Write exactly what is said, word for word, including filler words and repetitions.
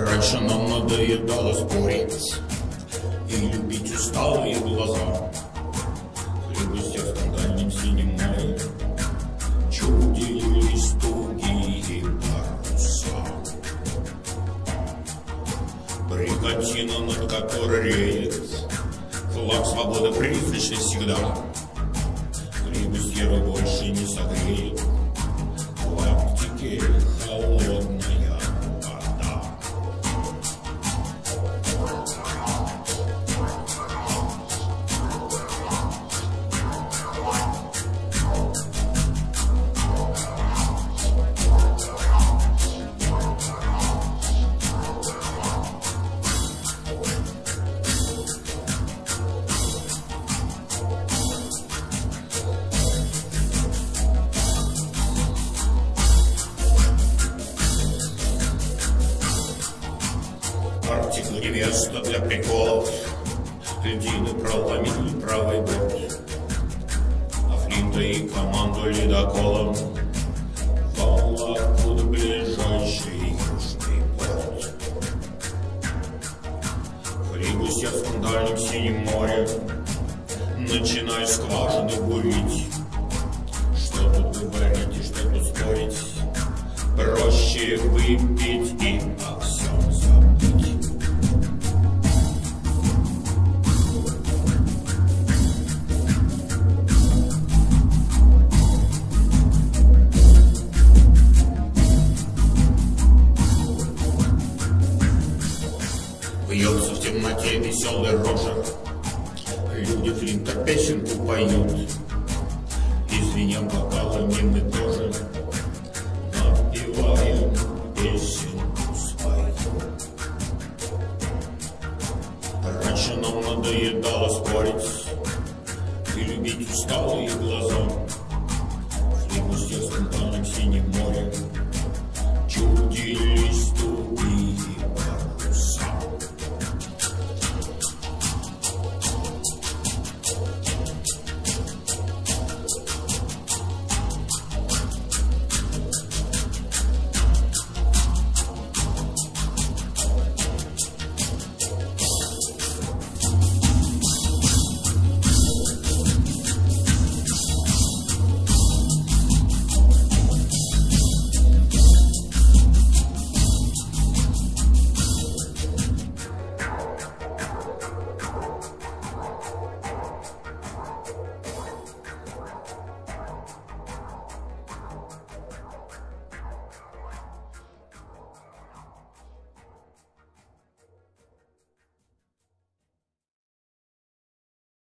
Раньше нам надоедало спорить и любить усталые глаза. Хлебустя в скандальном синем море чудились тугие паруса. Бригантина, над которой реет флаг свободы призрачный всегда. Хлебустьеру больше не согреет в Арктике холодная вода. Арктику не место для приколов, льдины проломили правый борт, а Флинта и команду ледоколом волокут ближайший южный порт. Хлебустья в скандальном синем море начинай скважины бурить. Что тут говорить и что тут спорить, проще выпить и о всем забыть. Вьется в темноте веселый рожек, люди Флинта песенку поют, и звенем бокалами мы тоже напеваем песенку свою. Раньше нам надоедало спорить и любить усталые